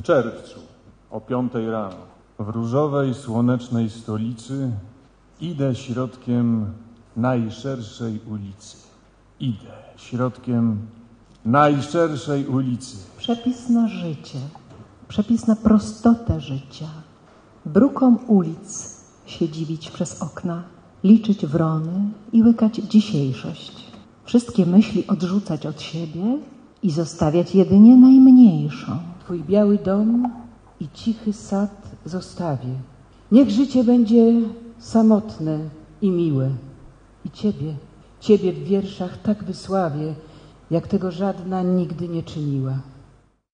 czerwcu o 5 rano w różowej, słonecznej stolicy idę środkiem najszerszej ulicy. Idę środkiem najszerszej ulicy. Przepis na życie, przepis na prostotę życia. Brukom ulic się dziwić przez okna, liczyć wrony i łykać dzisiejszość. Wszystkie myśli odrzucać od siebie i zostawiać jedynie najmniejszą. Twój biały dom i cichy sad zostawię. Niech życie będzie samotne i miłe. I Ciebie w wierszach tak wysławię, jak tego żadna nigdy nie czyniła.